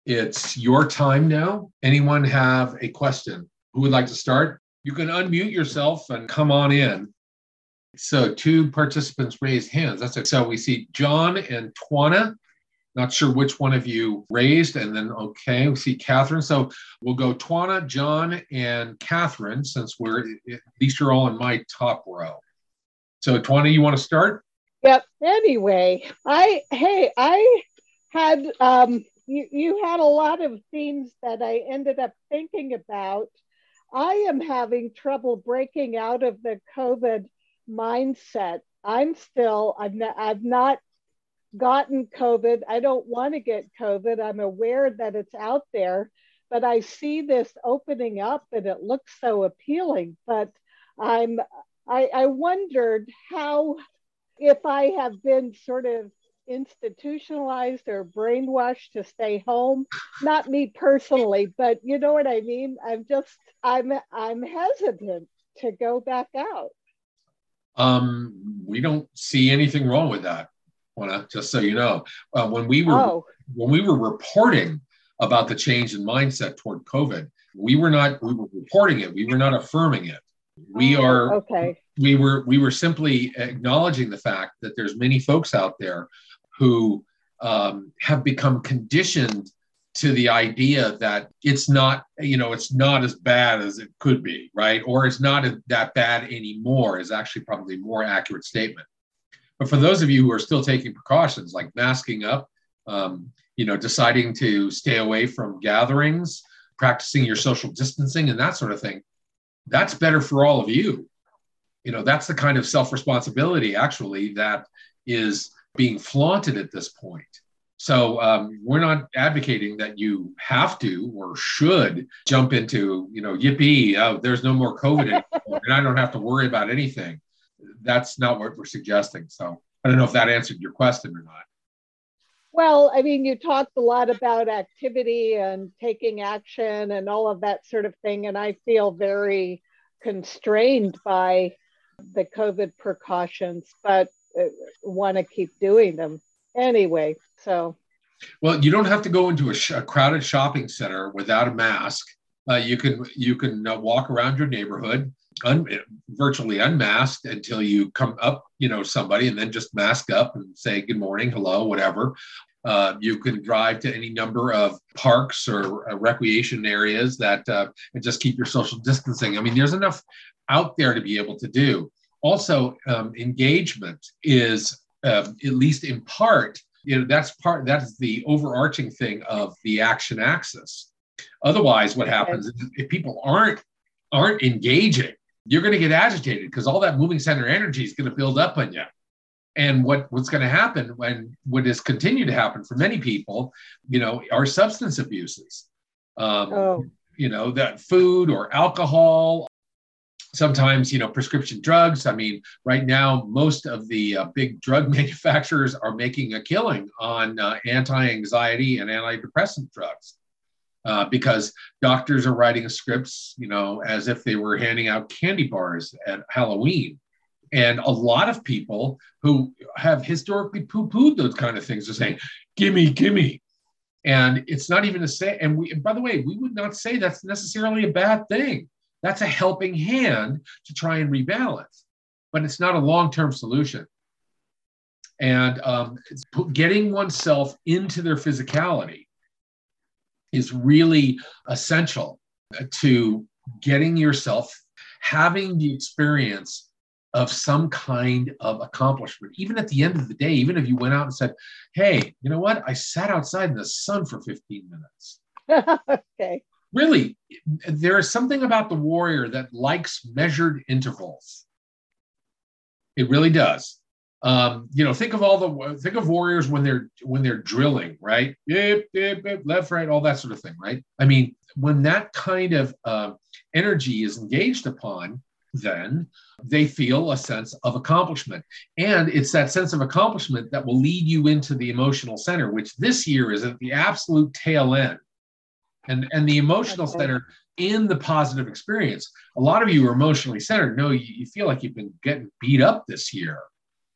It's your time now. Anyone have a question? Who would like to start? You can unmute yourself and come on in. So two participants raised hands. So we see John and Twana. Not sure which one of you raised, and then okay, we see Catherine. So we'll go Twana, John, and Catherine, since these are all in my top row. So Twana, you want to start? Yep. Anyway, I had you had a lot of themes that I ended up thinking about. I am having trouble breaking out of the COVID mindset. I've not gotten COVID. I don't want to get COVID. I'm aware that it's out there, but I see this opening up and it looks so appealing. But I wondered how, if I have been sort of institutionalized or brainwashed to stay home. Not me personally, but you know what I mean? I'm hesitant to go back out. We don't see anything wrong with that. Just so you know, when we were reporting about the change in mindset toward COVID, we were reporting it. We were not affirming it. We were simply acknowledging the fact that there's many folks out there who have become conditioned to the idea that it's not as bad as it could be, right? Or it's not that bad anymore is actually probably a more accurate statement. But for those of you who are still taking precautions like masking up, deciding to stay away from gatherings, practicing your social distancing and that sort of thing, that's better for all of you. That's the kind of self-responsibility actually that is being flaunted at this point. So we're not advocating that you have to or should jump into, yippee, there's no more COVID anymore, and I don't have to worry about anything. That's not what we're suggesting. So I don't know if that answered your question or not. Well, I mean, you talked a lot about activity and taking action and all of that sort of thing. And I feel very constrained by the COVID precautions, but want to keep doing them anyway. So, well, you don't have to go into a crowded shopping center without a mask. You can walk around your neighborhood virtually unmasked until you come up, somebody, and then just mask up and say good morning, hello, whatever. You can drive to any number of parks or recreation areas and just keep your social distancing. I mean, there's enough out there to be able to do. Also, engagement is, at least in part, that's the overarching thing of the action axis. Otherwise, what happens is if people aren't engaging, you're going to get agitated because all that moving center energy is going to build up on you. And what's going to happen what has continued to happen for many people, are substance abuses. That food or alcohol, sometimes, prescription drugs. I mean, right now, most of the big drug manufacturers are making a killing on anti-anxiety and antidepressant drugs. Because doctors are writing scripts, as if they were handing out candy bars at Halloween. And a lot of people who have historically poo-pooed those kind of things are saying, gimme. And it's not even by the way, we would not say that's necessarily a bad thing. That's a helping hand to try and rebalance, but it's not a long-term solution. And getting oneself into their physicality is really essential to getting yourself having the experience of some kind of accomplishment. Even at the end of the day, even if you went out and said, hey, you know what? I sat outside in the sun for 15 minutes. Okay. Really, there is something about the warrior that likes measured intervals. It really does. Think of warriors when they're drilling, right? Left, right, all that sort of thing, right? I mean, when that kind of energy is engaged upon, then they feel a sense of accomplishment. And it's that sense of accomplishment that will lead you into the emotional center, which this year is at the absolute tail end. And the emotional center in the positive experience. A lot of you are emotionally centered. No, you feel like you've been getting beat up this year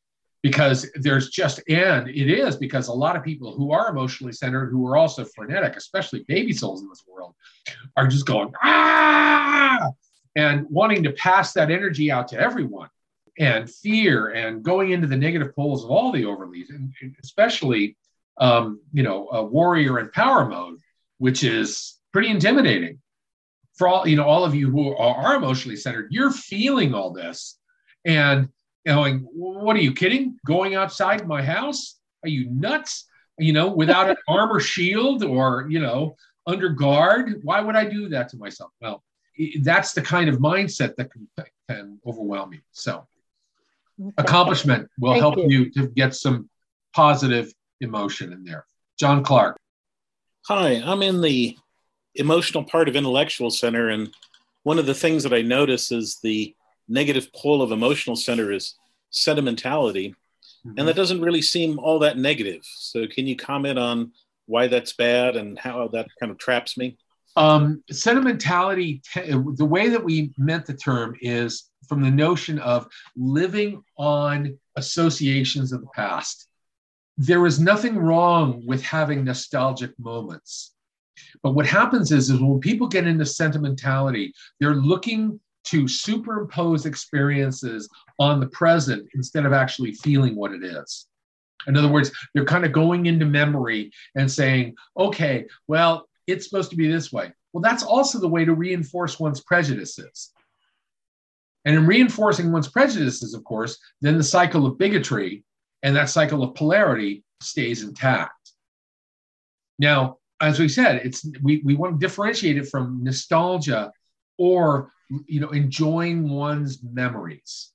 because there's just, and it is because a lot of people who are emotionally centered, who are also frenetic, especially baby souls in this world, are just going, ah, and wanting to pass that energy out to everyone, and fear and going into the negative poles of all the overleads, and especially, warrior and power mode, which is pretty intimidating for all of you who are emotionally centered. You're feeling all this and going, what are you kidding? Going outside my house? Are you nuts? Without an armor shield or, under guard? Why would I do that to myself? Well, that's the kind of mindset that can overwhelm you. So accomplishment will help you to get some positive emotion in there. John Clark. Hi, I'm in the emotional part of Intellectual Center, and one of the things that I notice is the negative pole of Emotional Center is sentimentality, and that doesn't really seem all that negative. So can you comment on why that's bad and how that kind of traps me? Sentimentality, the way that we meant the term is from the notion of living on associations of the past. There is nothing wrong with having nostalgic moments. But what happens is when people get into sentimentality, they're looking to superimpose experiences on the present instead of actually feeling what it is. In other words, they're kind of going into memory and saying, okay, well, it's supposed to be this way. Well, that's also the way to reinforce one's prejudices. And in reinforcing one's prejudices, of course, then the cycle of bigotry and that cycle of polarity stays intact. Now, as we said, we want to differentiate it from nostalgia or enjoying one's memories.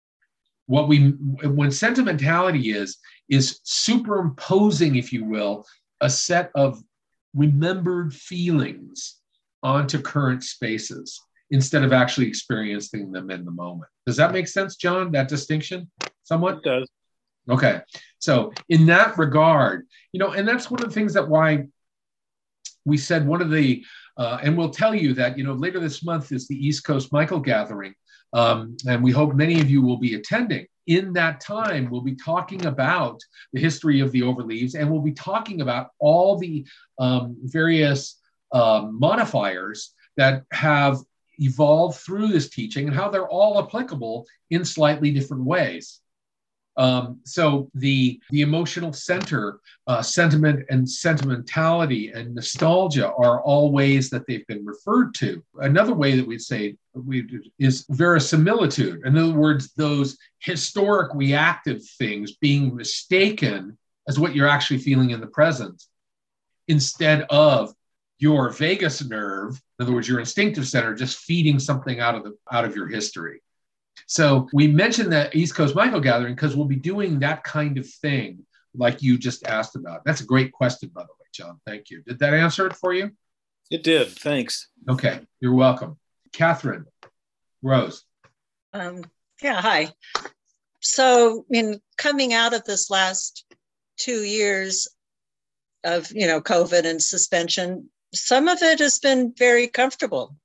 When sentimentality is superimposing, if you will, a set of remembered feelings onto current spaces instead of actually experiencing them in the moment. Does that make sense, John? That distinction, somewhat? It does. Okay. So in that regard, and that's one of the things that why we said one of the, and we'll tell you that, later this month is the East Coast Michael Gathering. And we hope many of you will be attending. In that time, we'll be talking about the history of the overleaves, and we'll be talking about all the various modifiers that have evolved through this teaching and how they're all applicable in slightly different ways. So the emotional center, sentiment and sentimentality and nostalgia are all ways that they've been referred to. Another way that we'd say is verisimilitude. In other words, those historic reactive things being mistaken as what you're actually feeling in the present instead of your vagus nerve, in other words, your instinctive center, just feeding something out of your history. So we mentioned that East Coast Michael Gathering because we'll be doing that kind of thing like you just asked about. That's a great question, by the way, John. Thank you. Did that answer it for you? It did. Thanks. Okay. You're welcome. Catherine Rose. Hi. So in coming out of this last 2 years of, COVID and suspension, some of it has been very comfortable.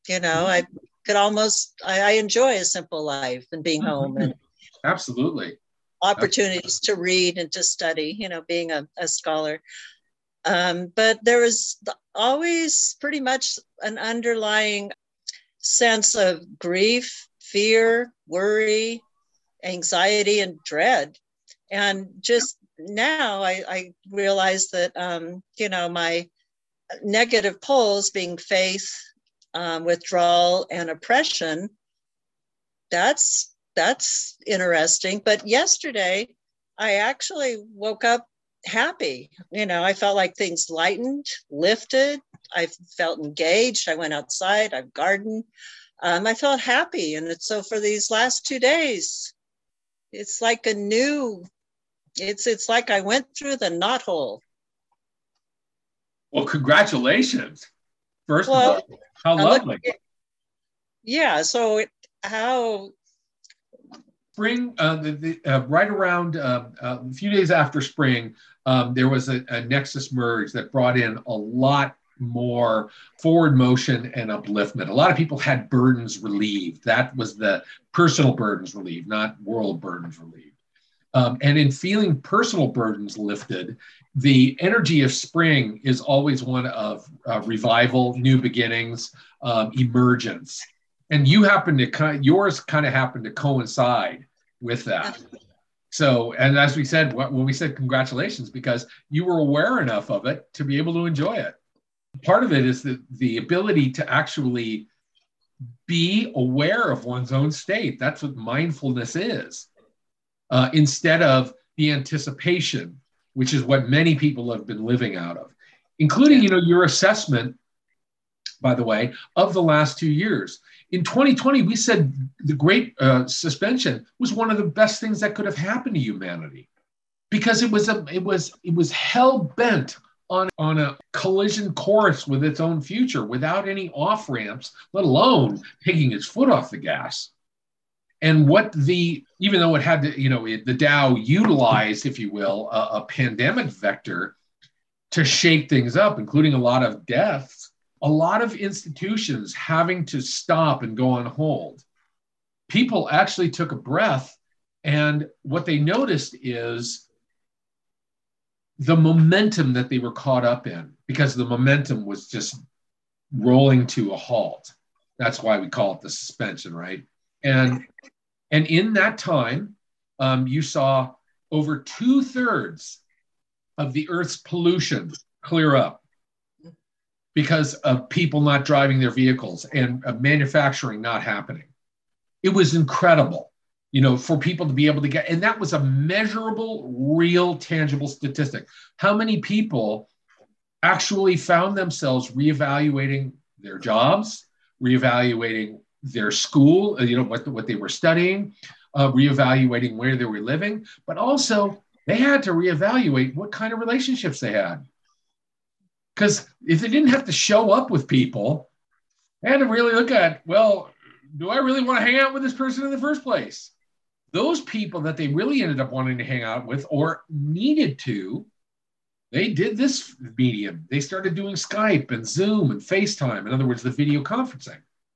I enjoy a simple life and being home and absolutely opportunities to read and to study, being a scholar. But there was always pretty much an underlying sense of grief, fear, worry, anxiety, and dread. And just now I realize that, my negative poles being faith, withdrawal, and oppression, that's interesting. But yesterday, I actually woke up happy. I felt like things lightened, lifted. I felt engaged. I went outside. I've gardened. I felt happy. And so for these last 2 days, it's like it's like I went through the knothole. Well, congratulations. First of all, how lovely. So how spring, right around a few days after spring, there was a Nexus merge that brought in a lot more forward motion and upliftment. A lot of people had burdens relieved. That was the personal burdens relieved, not world burdens relieved. And in feeling personal burdens lifted, the energy of spring is always one of revival, new beginnings, emergence. And yours kind of happened to coincide with that. So, and as we said, when we said congratulations, because you were aware enough of it to be able to enjoy it. Part of it is the ability to actually be aware of one's own state. That's what mindfulness is. Instead of the anticipation, which is what many people have been living out of, including, your assessment, by the way, of the last 2 years. In 2020, we said the Great Suspension was one of the best things that could have happened to humanity, because it was hell bent on a collision course with its own future, without any off ramps, let alone taking its foot off the gas. And even though it had to, the Dow utilized, if you will, a pandemic vector to shake things up, including a lot of deaths, a lot of institutions having to stop and go on hold. People actually took a breath, and what they noticed is the momentum that they were caught up in, because the momentum was just rolling to a halt. That's why we call it the suspension, right? And in that time, you saw over 2/3 of the Earth's pollution clear up because of people not driving their vehicles and manufacturing not happening. It was incredible, for people to be able to get, and that was a measurable, real, tangible statistic. How many people actually found themselves reevaluating their jobs, reevaluating their school, what they were studying, reevaluating where they were living, but also they had to reevaluate what kind of relationships they had. Because if they didn't have to show up with people, they had to really look at, well, do I really want to hang out with this person in the first place? Those people that they really ended up wanting to hang out with or needed to, they did this medium. They started doing Skype and Zoom and FaceTime. In other words, the video conferencing,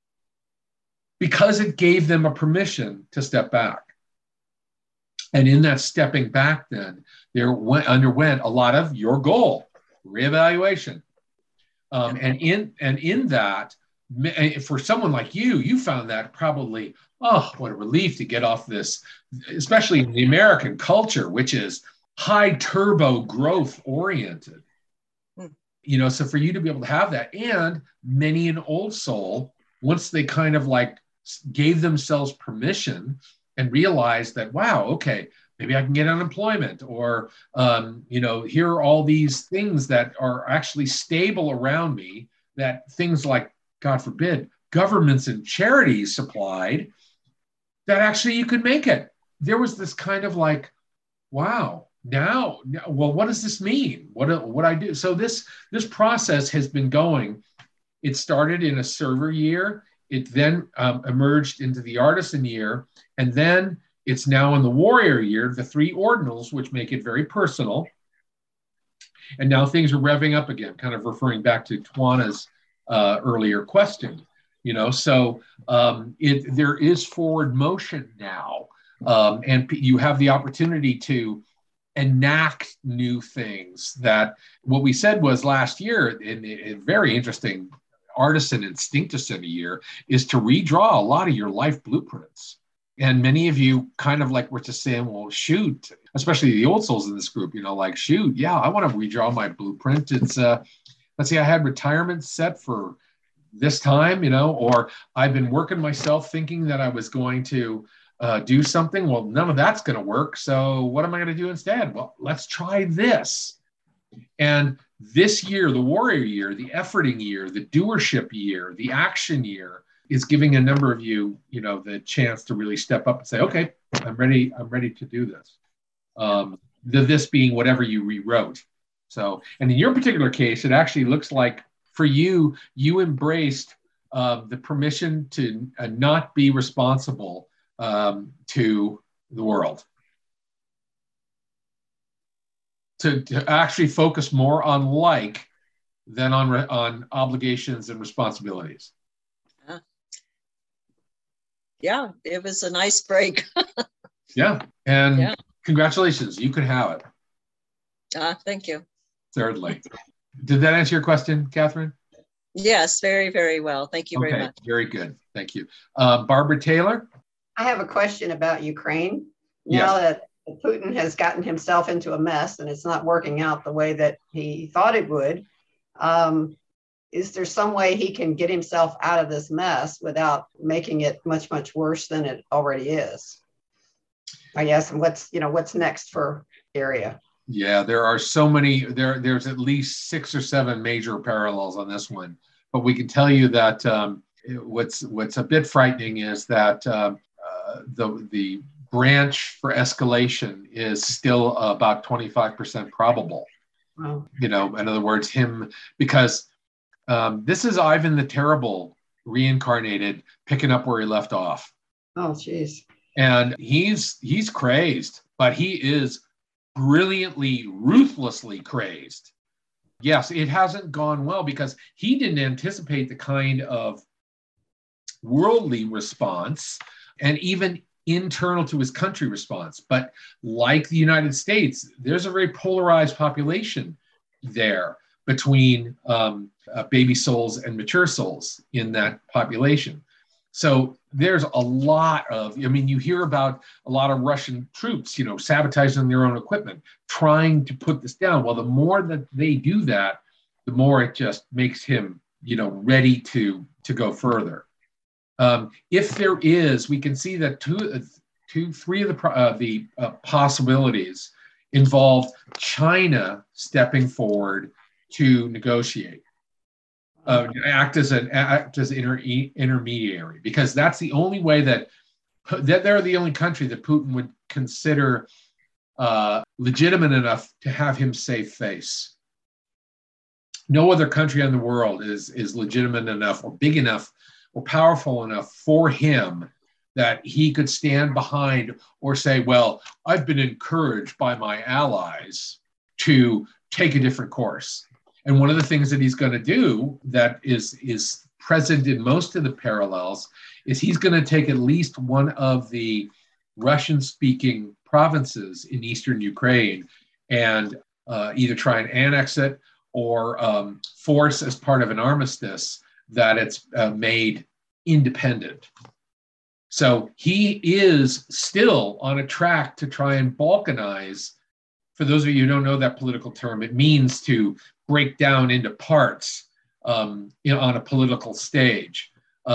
because it gave them a permission to step back. And in that stepping back, then underwent a lot of your goal, reevaluation. And in that, for someone like you found that probably, oh, what a relief to get off this, especially in the American culture, which is high turbo growth oriented. So for you to be able to have that, and many an old soul, once they kind of like gave themselves permission and realized that, wow, okay, maybe I can get unemployment, or, here are all these things that are actually stable around me, that things like, God forbid, governments and charities supplied, that actually you could make it. There was this kind of like, wow, now, well, what does this mean? What I do? So this process has been going. It started in a server year. It then emerged into the artisan year. And then it's now in the warrior year, the 3 ordinals, which make it very personal. And now things are revving up again, kind of referring back to Tawana's earlier question. So there is forward motion now. And you have the opportunity to enact new things. That what we said was last year, in a very interesting artisan instinctison year, is to redraw a lot of your life blueprints. And many of you kind of like were just saying, well, shoot, especially the old souls in this group, like, shoot, yeah, I want to redraw my blueprint. It's, let's see, I had retirement set for this time, or I've been working myself thinking that I was going to do something. Well, none of that's going to work. So what am I going to do instead? Well, let's try this. And this year, the warrior year, the efforting year, the doership year, the action year, is giving a number of you, the chance to really step up and say, okay, I'm ready to do this. This being whatever you rewrote. So, and in your particular case, it actually looks like for you embraced the permission to not be responsible to the world. To actually focus more on like than on obligations and responsibilities. Yeah, it was a nice break. Yeah. And Congratulations. You could have it. Thank you. Certainly. Did that answer your question, Catherine? Yes, very, very well. Thank you very much. Very good. Thank you. Barbara Taylor? I have a question about Ukraine. Now that Putin has gotten himself into a mess and it's not working out the way that he thought it would, is there some way he can get himself out of this mess without making it much, much worse than it already is? I guess, and what's next for area? Yeah, there are so many, there's at least 6 or 7 major parallels on this one. But we can tell you that what's a bit frightening is that the branch for escalation is still about 25% probable. Wow. In other words, because this is Ivan the Terrible reincarnated, picking up where he left off. Oh, geez. And he's crazed, but he is brilliantly, ruthlessly crazed. Yes, it hasn't gone well because he didn't anticipate the kind of worldly response and even internal to his country response. But like the United States, there's a very polarized population there between baby souls and mature souls in that population. So there's a lot of, you hear about a lot of Russian troops, sabotaging their own equipment, trying to put this down. Well, the more that they do that, the more it just makes him, ready to go further. If there is, we can see that three of the possibilities involve China stepping forward to negotiate. Act as intermediary, because that's the only way that they're the only country that Putin would consider legitimate enough to have him save face. No other country in the world is legitimate enough or big enough or powerful enough for him that he could stand behind or say, well, I've been encouraged by my allies to take a different course. And one of the things that he's going to do that is present in most of the parallels is he's going to take at least one of the Russian-speaking provinces in eastern Ukraine and either try and annex it or force as part of an armistice that it's made independent. So he is still on a track to try and balkanize. For those of you who don't know that political term, it means to break down into parts on a political stage.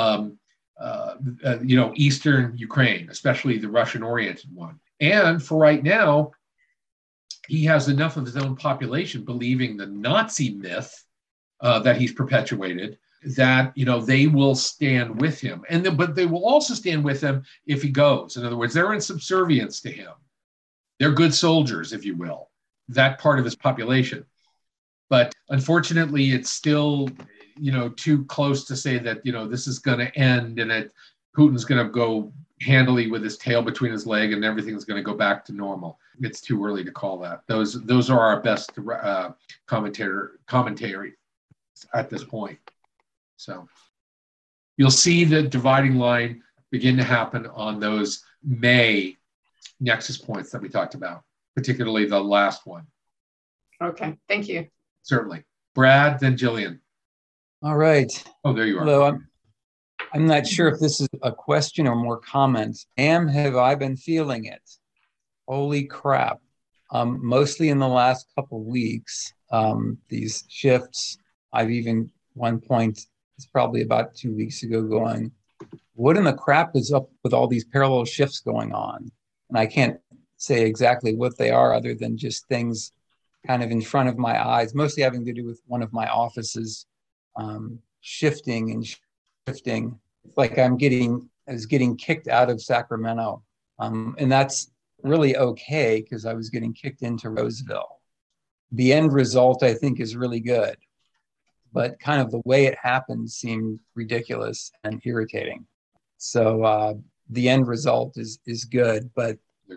Eastern Ukraine, especially the Russian-oriented one. And for right now, he has enough of his own population believing the Nazi myth that he's perpetuated, that they will stand with him, but they will also stand with him if he goes. In other words, they're in subservience to him. They're good soldiers, if you will, that part of his population. But unfortunately, it's still too close to say that this is going to end and that Putin's going to go handily with his tail between his leg and everything's going to go back to normal. It's too early to call that. Those are our best commentary at this point. So you'll see the dividing line begin to happen on those May nexus points that we talked about, particularly the last one. Okay, thank you. Certainly. Brad, then Jillian. All right. Oh, there you are. Hello. I'm not sure if this is a question or more comments. Have I been feeling it? Holy crap. Mostly in the last couple of weeks, these shifts, I've even one point, it's probably about 2 weeks ago, going, what in the crap is up with all these parallel shifts going on? And I can't say exactly what they are other than just things kind of in front of my eyes, mostly having to do with one of my offices shifting. Like I was getting kicked out of Sacramento. And that's really okay because I was getting kicked into Roseville. The end result, I think, is really good. But kind of the way it happened seemed ridiculous and irritating. So the end result is good. But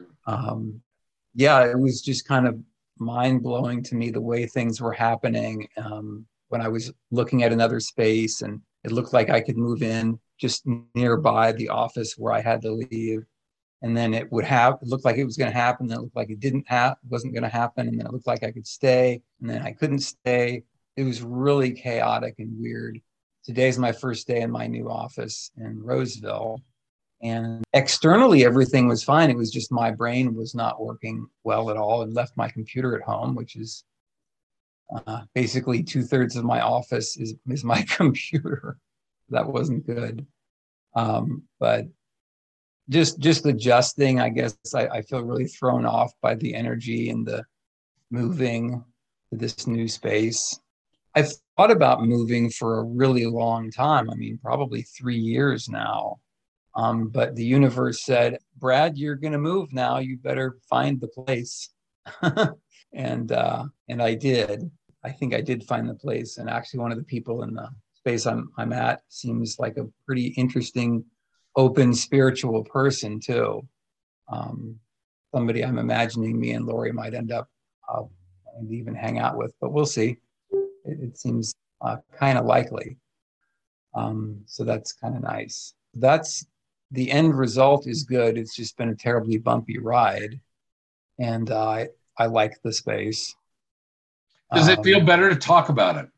it was just kind of mind-blowing to me the way things were happening when I was looking at another space, and it looked like I could move in just nearby the office where I had to leave. and then it looked like it was going to happen, then it looked like it wasn't going to happen, and then it looked like I could stay, and then I couldn't stay. It was really chaotic and weird. Today's my first day in my new office in Roseville, and externally everything was fine. It was just my brain was not working well at all, and left my computer at home, which is basically 2/3 of my office is my computer. That wasn't good. But just adjusting, I guess I feel really thrown off by the energy and the moving to this new space. I've thought about moving for a really long time. I mean, probably 3 years now. But the universe said, Brad, you're going to move now. You better find the place. And I did. I think I did find the place. And actually, one of the people in the space I'm at seems like a pretty interesting, open, spiritual person too. Somebody I'm imagining me and Lori might end up even hang out with, but we'll see. It seems kind of likely. So that's kind of nice. That's the end result is good. It's just been a terribly bumpy ride, and I like the space. Does it feel better to talk about it?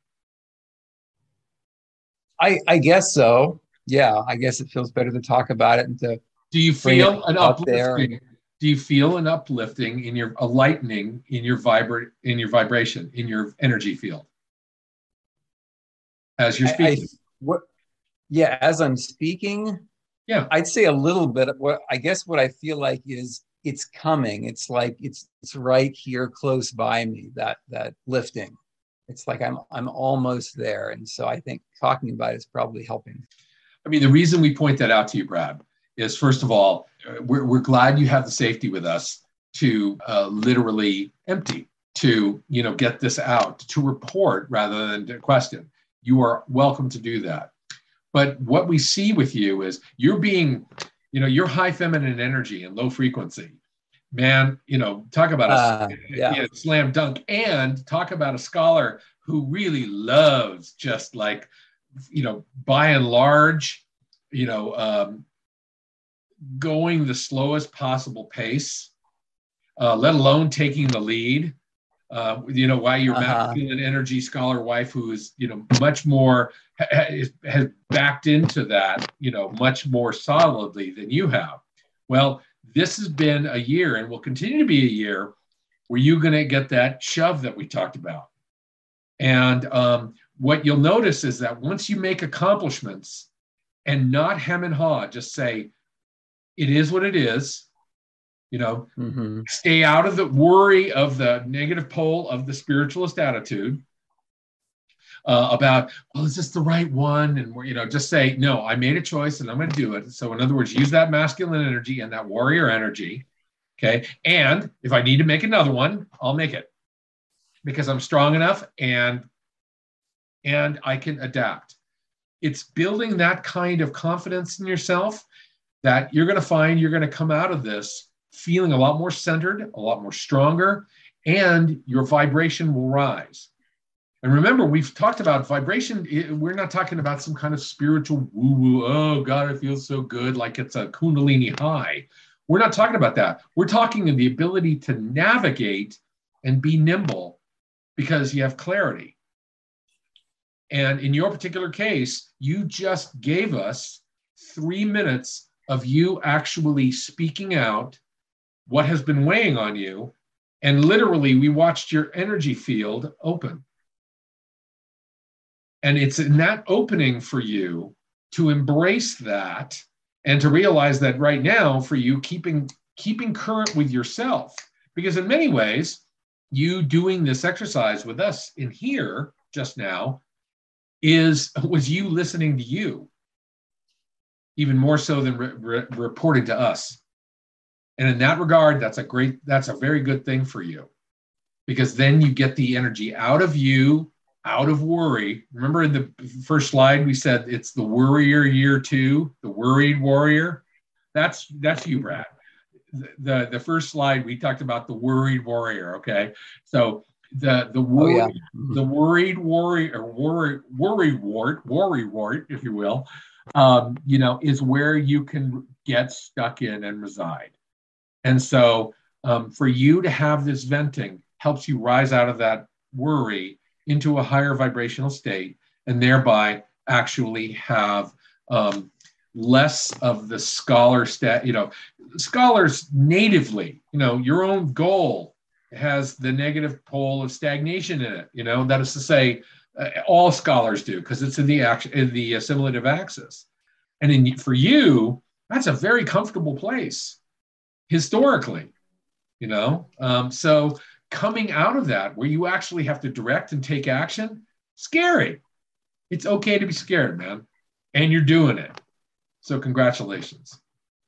I guess so. Yeah, I guess it feels better to talk about it and to. Do you feel an uplifting? Do you feel an uplifting a lightening in your vibration, in your energy field as you're speaking? As I'm speaking, yeah, I'd say a little bit. What I feel like is it's coming. It's like it's right here, close by me. That lifting. It's like I'm almost there, and so I think talking about it is probably helping. I mean, the reason we point that out to you, Brad, is first of all, we're glad you have the safety with us to literally empty, to get this out, to report rather than to question. You are welcome to do that. But what we see with you is you're being, you're high feminine energy and low frequency. Man, talk about a slam dunk, and talk about a scholar who really loves just like, by and large, going the slowest possible pace, let alone taking the lead. Why your masculine energy scholar wife, who is, much more, has backed into that, much more solidly than you have. Well, this has been a year and will continue to be a year where you're going to get that shove that we talked about. And what you'll notice is that once you make accomplishments and not hem and haw, just say, it is what it is, stay out of the worry of the negative pole of the spiritualist attitude about, well, is this the right one? And just say, no, I made a choice and I'm going to do it. So in other words, use that masculine energy and that warrior energy. Okay. And if I need to make another one, I'll make it because I'm strong enough and I can adapt. It's building that kind of confidence in yourself that you're going to find you're going to come out of this feeling a lot more centered, a lot more stronger, and your vibration will rise. And remember, we've talked about vibration. We're not talking about some kind of spiritual woo-woo, oh, God, it feels so good, like it's a Kundalini high. We're not talking about that. We're talking of the ability to navigate and be nimble because you have clarity. And in your particular case, you just gave us 3 minutes of you actually speaking out what has been weighing on you. And literally, we watched your energy field open. And it's in that opening for you to embrace that and to realize that right now for you, keeping current with yourself, because in many ways, you doing this exercise with us in here just now was you listening to you, even more so than reporting to us. And in that regard, that's a very good thing for you, because then you get the energy out of you, out of worry. Remember in the first slide, we said it's the worrier year 2, the worried warrior. That's you, Brad. The first slide, we talked about the worried warrior. Okay. So the worried warrior, worry wart, if you will, is where you can get stuck in and reside. And so for you to have this venting helps you rise out of that worry into a higher vibrational state, and thereby actually have less of the scholar scholars natively, your own goal has the negative pole of stagnation in it. That is to say, all scholars do, because it's in the assimilative axis. And for you, that's a very comfortable place historically, so coming out of that, where you actually have to direct and take action, scary. It's okay to be scared, man. And you're doing it. So congratulations.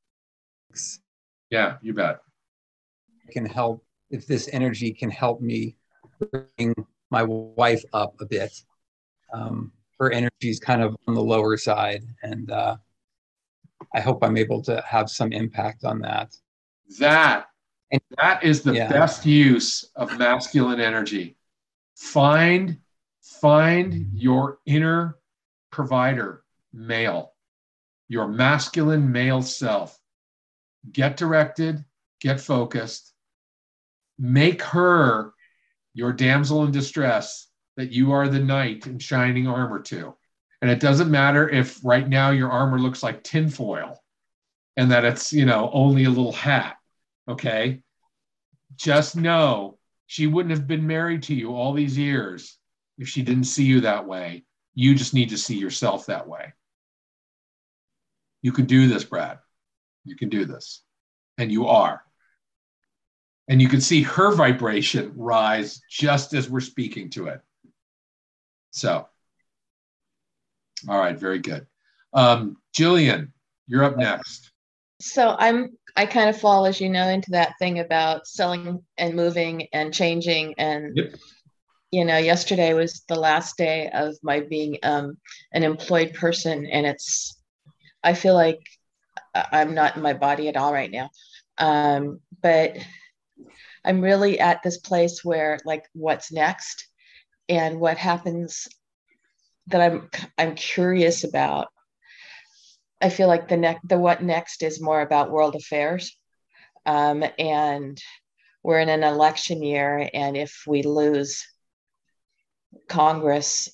Yeah, you bet. Can help, if this energy can help me bring my wife up a bit. Her energy is kind of on the lower side, and I hope I'm able to have some impact on that. That is the best use of masculine energy. Find your inner provider, male, your masculine male self. Get directed, get focused, make her your damsel in distress that you are the knight in shining armor to. And it doesn't matter if right now your armor looks like tinfoil and that it's, only a little hat. Okay, just know she wouldn't have been married to you all these years if she didn't see you that way. You just need to see yourself that way. You can do this, Brad. You can do this. And you are. And you can see her vibration rise just as we're speaking to it. So, all right, very good. Jillian, you're up next. So I kind of fall, as you know, into that thing about selling and moving and changing. And, yesterday was the last day of my being an employed person. And I feel like I'm not in my body at all right now. But I'm really at this place where, like, what's next and what happens that I'm curious about. I feel like the what next is more about world affairs. And we're in an election year. And if we lose Congress,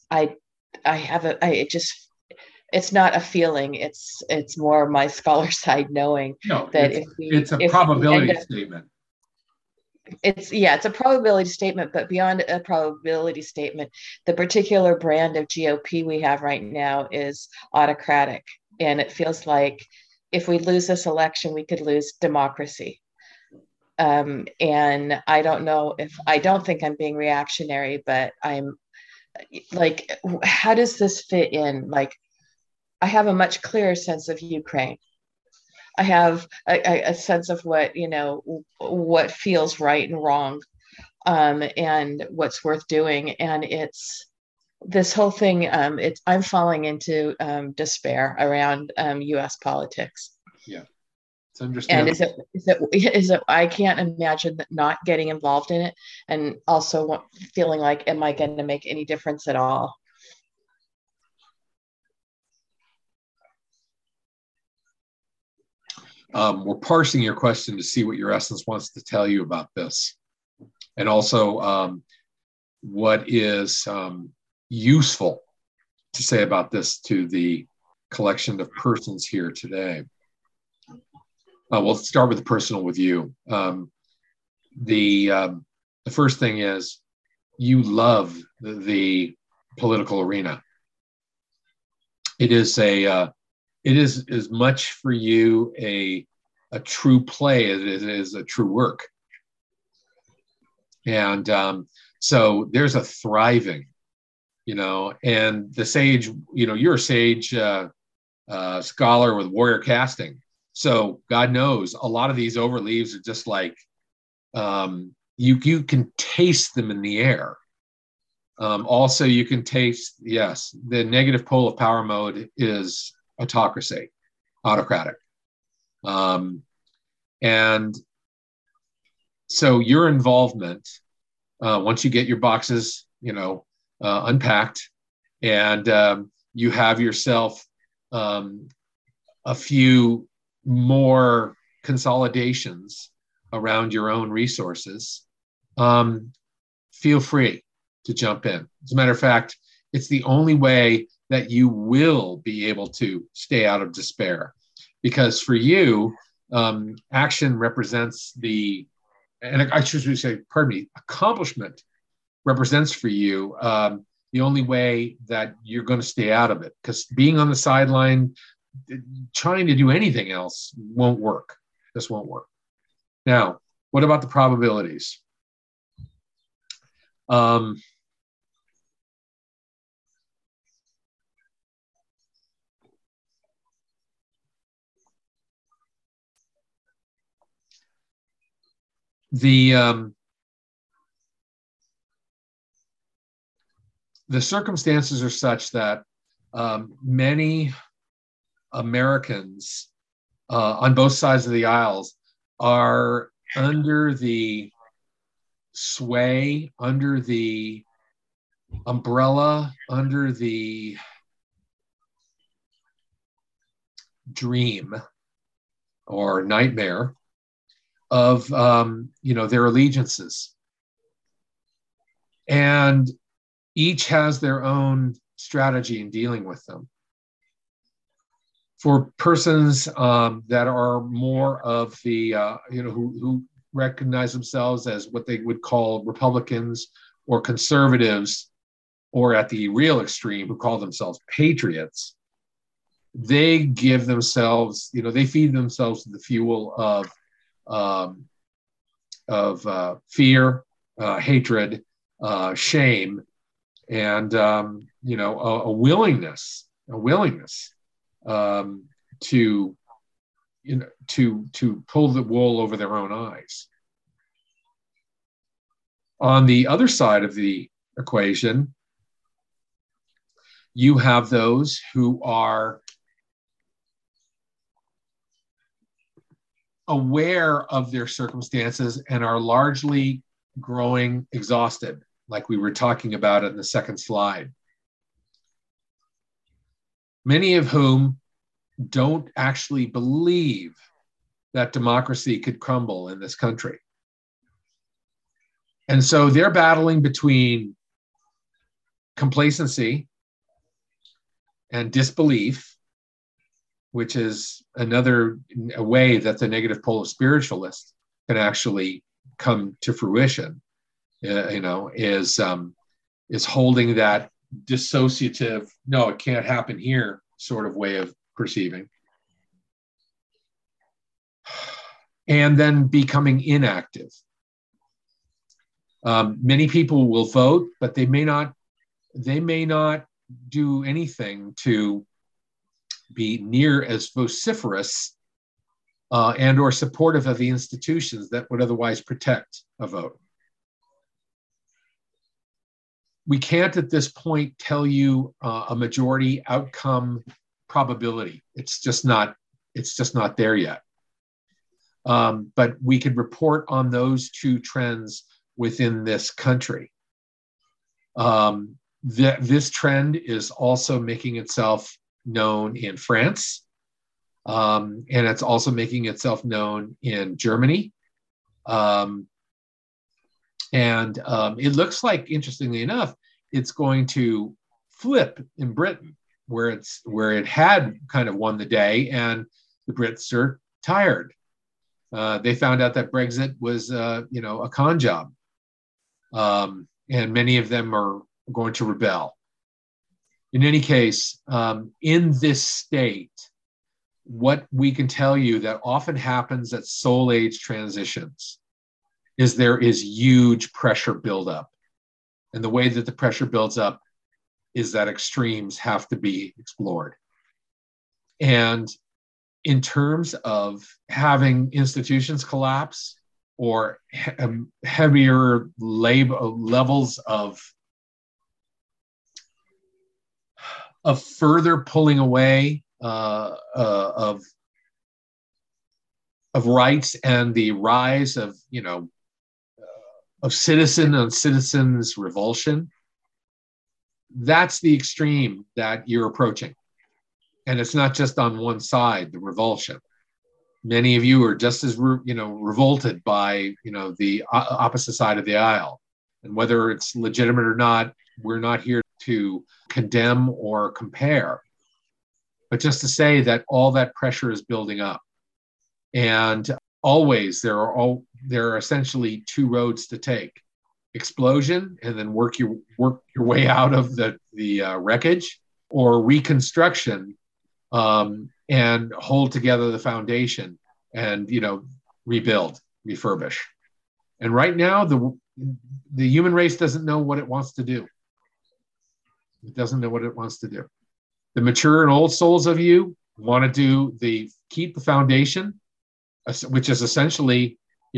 it's not a feeling. It's more my scholar side knowing that it's a probability statement. It's a probability statement, but beyond a probability statement, the particular brand of GOP we have right now is autocratic. And it feels like if we lose this election, we could lose democracy. And I don't think I'm being reactionary, but I'm like, how does this fit in? Like, I have a much clearer sense of Ukraine. I have a sense of what feels right and wrong, and what's worth doing. And it's this whole thing. I'm falling into despair around U.S. politics. Yeah, it's understandable. And is it? I can't imagine not getting involved in it, and also feeling like, am I going to make any difference at all? We're parsing your question to see what your essence wants to tell you about this. And also what is useful to say about this to the collection of persons here today. We'll start with the personal with you. The first thing is you love the political arena. It is as much for you a true play as it is a true work. And so there's a thriving, and the sage, you're a sage scholar with warrior casting. So God knows a lot of these overleaves are just like, you can taste them in the air. Also, you can taste, yes, the negative pole of power mode is autocracy, autocratic. And so your involvement, once you get your boxes, unpacked, and you have yourself a few more consolidations around your own resources, feel free to jump in. As a matter of fact, it's the only way that you will be able to stay out of despair. Because for you, action represents and I should say, pardon me, accomplishment represents for you the only way that you're going to stay out of it. Because being on the sideline, trying to do anything else won't work. This won't work. Now, what about the probabilities? The circumstances are such that many Americans on both sides of the aisles are under the sway, under the umbrella, under the dream or nightmare of their allegiances, and each has their own strategy in dealing with them. For persons that are more of the who recognize themselves as what they would call Republicans or conservatives, or at the real extreme who call themselves patriots, they give themselves, they feed themselves the fuel of fear, hatred, shame, and a willingness to pull the wool over their own eyes. On the other side of the equation, you have those who are aware of their circumstances and are largely growing exhausted, like we were talking about in the second slide. Many of whom don't actually believe that democracy could crumble in this country. And so they're battling between complacency and disbelief, which is a way that the negative pole of spiritualist can actually come to fruition, is holding that dissociative, no, it can't happen here sort of way of perceiving. And then becoming inactive. Many people will vote, but they may not do anything to be near as vociferous and or supportive of the institutions that would otherwise protect a vote. We can't at this point tell you a majority outcome probability. It's just not there yet. But we could report on those two trends within this country. This trend is also making itself known in France, and it's also making itself known in Germany. And it looks like, interestingly enough, it's going to flip in Britain, where it had kind of won the day, and the Brits are tired. They found out that Brexit was, a con job, and many of them are going to rebel. In any case, in this state, what we can tell you that often happens at soul age transitions is there is huge pressure buildup. And the way that the pressure builds up is that extremes have to be explored. And in terms of having institutions collapse or heavier levels of further pulling away of rights and the rise of citizen on citizens revulsion, that's the extreme that you're approaching. And it's not just on one side, the revulsion. Many of you are just as revolted by the opposite side of the aisle, and whether it's legitimate or not, we're not here to condemn or compare, but just to say that all that pressure is building up, and always there are essentially two roads to take: explosion and then work your way out of the wreckage, or reconstruction, and hold together the foundation and rebuild, refurbish. And right now the human race doesn't know what it wants to do. It doesn't know what it wants to do. The mature and old souls of you want to keep the foundation, which is essentially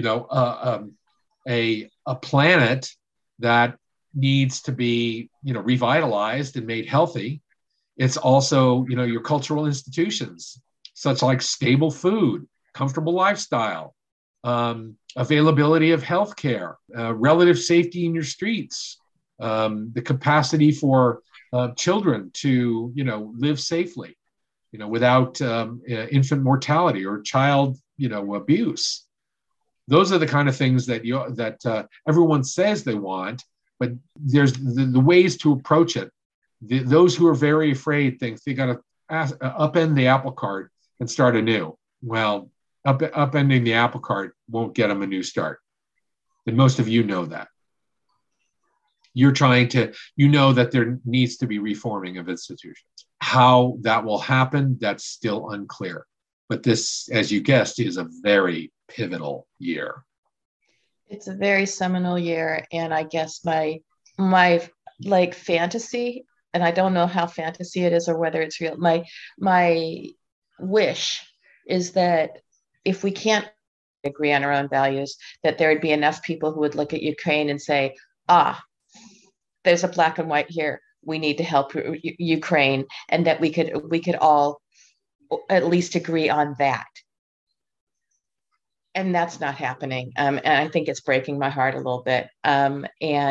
a planet that needs to be revitalized and made healthy. It's also your cultural institutions, such like stable food, comfortable lifestyle, availability of healthcare, relative safety in your streets, the capacity for children to live safely, without infant mortality or child abuse. Those are the kind of things that everyone says they want, but there's the ways to approach it. Those who are very afraid think they got to upend the apple cart and start anew. Well, upending the apple cart won't get them a new start. And most of you know that. You're trying to, that there needs to be reforming of institutions. How that will happen, that's still unclear. But this, as you guessed, is a very pivotal year. It's a very seminal year. And I guess my fantasy, and I don't know how fantasy it is or whether it's real, my wish is that if we can't agree on our own values, that there would be enough people who would look at Ukraine and say, there's a black and white here. We need to help Ukraine, and that we could all at least agree on that. And that's not happening. And I think it's breaking my heart a little bit. And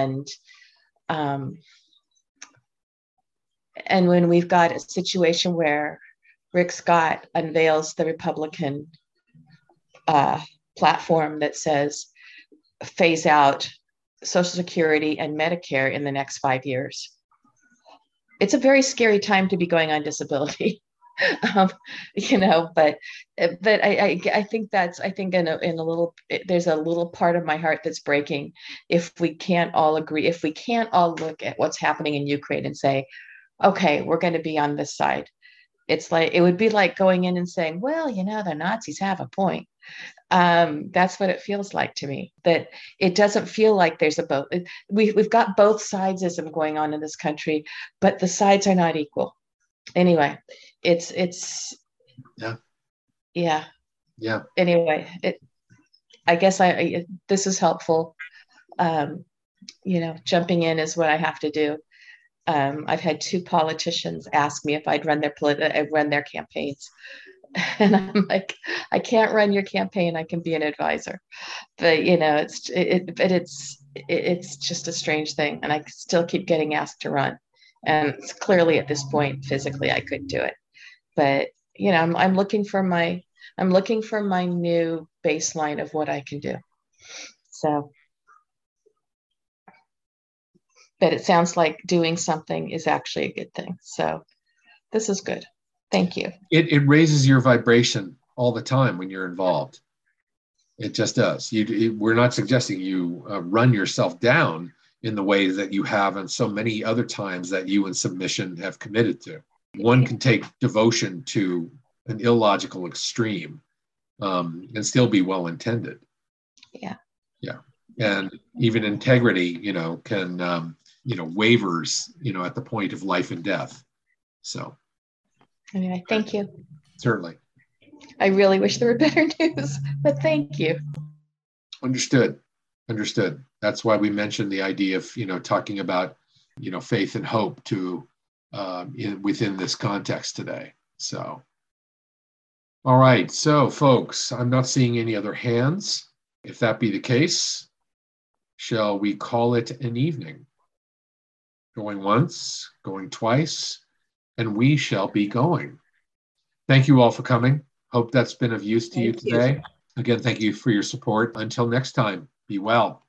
when we've got a situation where Rick Scott unveils the Republican platform that says phase out Social Security and Medicare in the next 5 years, it's a very scary time to be going on disability. But I think there's a little part of my heart that's breaking if we can't all agree, if we can't all look at what's happening in Ukraine and say, okay, we're going to be on this side. It's like, it would be like going in and saying, well, the Nazis have a point. That's what it feels like to me, that it doesn't feel like there's a both. We've got both sidesism going on in this country, but the sides are not equal. Anyway, it's yeah. Anyway, I guess this is helpful. Jumping in is what I have to do. I've had 2 politicians ask me if I'd run their campaigns. And I'm like, I can't run your campaign. I can be an advisor, but it's just a strange thing. And I still keep getting asked to run. And clearly at this point, physically, I couldn't do it. But, I'm looking for my new baseline of what I can do. So, but it sounds like doing something is actually a good thing. So this is good. Thank you. It raises your vibration all the time when you're involved. It just does. We're not suggesting you run yourself down in the way that you have on so many other times that you in submission have committed to. One can take devotion to an illogical extreme and still be well-intended. Yeah. Yeah. And even integrity, can, wavers, at the point of life and death. So. Anyway, thank you. Certainly. I really wish there were better news, but thank you. Understood. That's why we mentioned the idea of, talking about, faith and hope within this context today. So, all right. So, folks, I'm not seeing any other hands. If that be the case, shall we call it an evening? Going once, going twice, and we shall be going. Thank you all for coming. Hope that's been of use to you today. Again, thank you for your support. Until next time, be well.